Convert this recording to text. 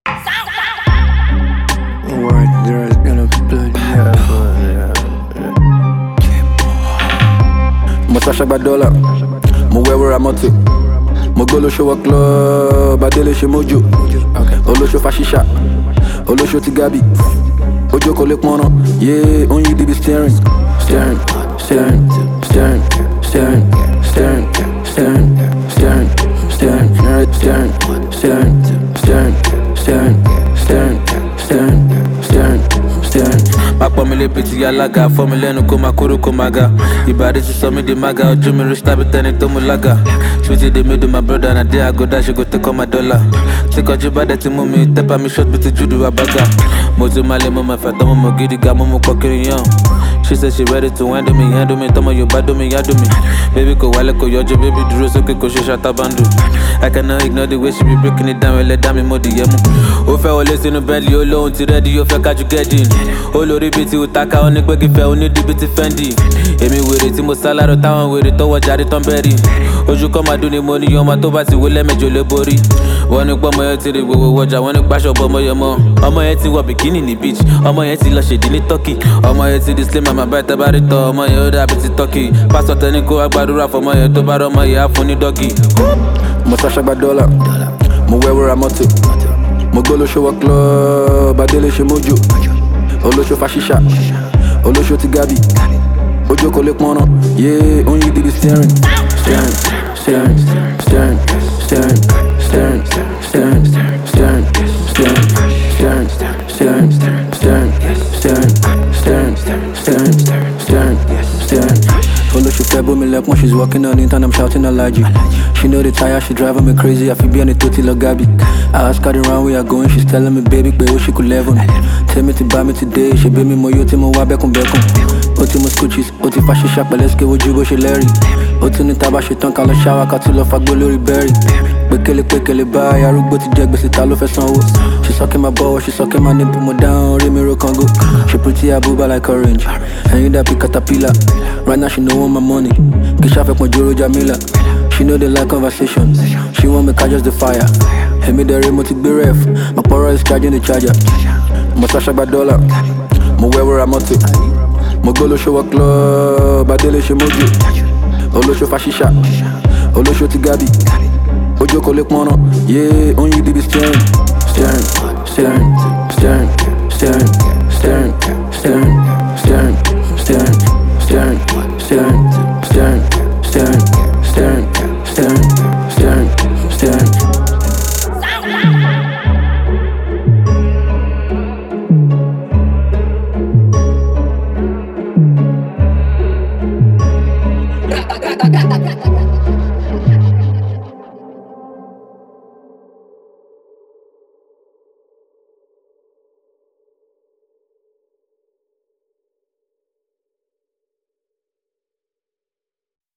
Right there is gonna blood, Mo Sasha Badola, mo wewe Ramoto, mo go lo show club, Adele she mojo, Olo show fashisha, Olo show Tigabi, Ojo collect mono, yeah, on you did the steering, steering, steering, steering, steering, steering, steering, steering, steering, steering, steering, steering, steering, steering, steering, steering. Papa mi le piti alaga, fọ́ mi lẹ́nu kó máa kóró kó máa ga. Ìbàdí ti sọ mí di maga, ojú mi rí stábì tẹ́ni tó mú lága. Sweetie dey middle my brother, na there I go dash, she go take all my dollar. Tí kọjú bá dẹ̀ ti mú mi, tẹ́pà mi short bí ti Judu Abaga. Mo ti máa lé mo máa fẹ́ tọ́mọ mo gidi ga, mo mú pọ̀ kiri yan. She said she ready to handle me, tọ́mọ Yorùbá dó mi, yádó mi. Baby kò wálé kò yọjú, baby dúró sókè kò ṣe ṣàtàbàndù. I cannot ignore the way she be breaking it down, ẹlẹ́dàá mi mo dìyẹ mú. Ó fẹ́ wọlé sínú Bentley, ó lóhun ti rẹ́dí, ó fẹ́ kájú gẹ́dìn. Ó lórí bíi ti Utaka, ó ní pé kífẹ́ onídìí bíi ti Fendi. Èmi wèrè tí mo sálárò táwọn wèrè tọwọ́ jáde tán bẹ́rì. Ojú kọ́ máa dún ni mo ní ọmọ tó bá ti wé lẹ́mẹ̀jọ lé borí. Wọ́n ní pọ́mọ yẹn ti rí gbogbo wọjà, wọ́n ní pàṣọ bọ́ ọmọ yẹn mọ́. Ọmọ yẹn ti wọ bikini ní beach, ọmọ yẹn ti lọ ṣèdí ní Turkey. Ọmọ yẹn ti di slim mama báyìí tẹ́ bá rí tọ́, ọmọ yẹn ó dàbí ti Turkey. Pásọ̀ tẹ́ni kó agbádúrà fọmọ yẹn tó bá rọ ọmọ yẹn á fún ní dọ́gì. Mo Sasha Badola, mo wewe Ramoto, mo go lo show club, Adele she mojo, Olo show fashisha, Olo show Tigabi, Ojo collect mono, yeah, on you did the steering, steering, steering, steering, steering, steering, steering, steering, steering, steering, steering, steering, steering, steering, steering, steering. Olo show Febo me like when she's walking on it and I'm shouting allergy. She know the tire, she driving me crazy. I feel be on the Toti Gabi. I ask her around where I going, she's telling me baby, baby, she could level me. Tell me to buy me today, she baby mo yo, mo wa bekun bekun. Oti mo scoochies, oti fashisha, but let's get with you, she Larry. Oti ni taba she tonka lo shower, katu lo fagbo lori berry. Bekele bye, arugbo ti jẹ gbèsè ta ló fẹ́ sanwó. She sucking my ball, she sucking my nipple, mo down, Remiro Congo. She pretty abuba like orange, and you that be caterpillar. Right now she know want my money, Kisha fek mo Joro Jamila. She know they like conversation, she want me catch just the fire. Hey me the remote be ref, my power is charging the charger. Mo Sasha Badola, mo wewe Ramoto, mo go lo show club, Adele she mojo, Olo show fashisha, Olo show Tigabi, Ojo collect mono, yeah, on you did the steering, steering, steering, steering, steering, steering, steering, steering, steering, steering, steering, steering, steering, steering, steering, steering, steering. Gata, gata, gata, gata.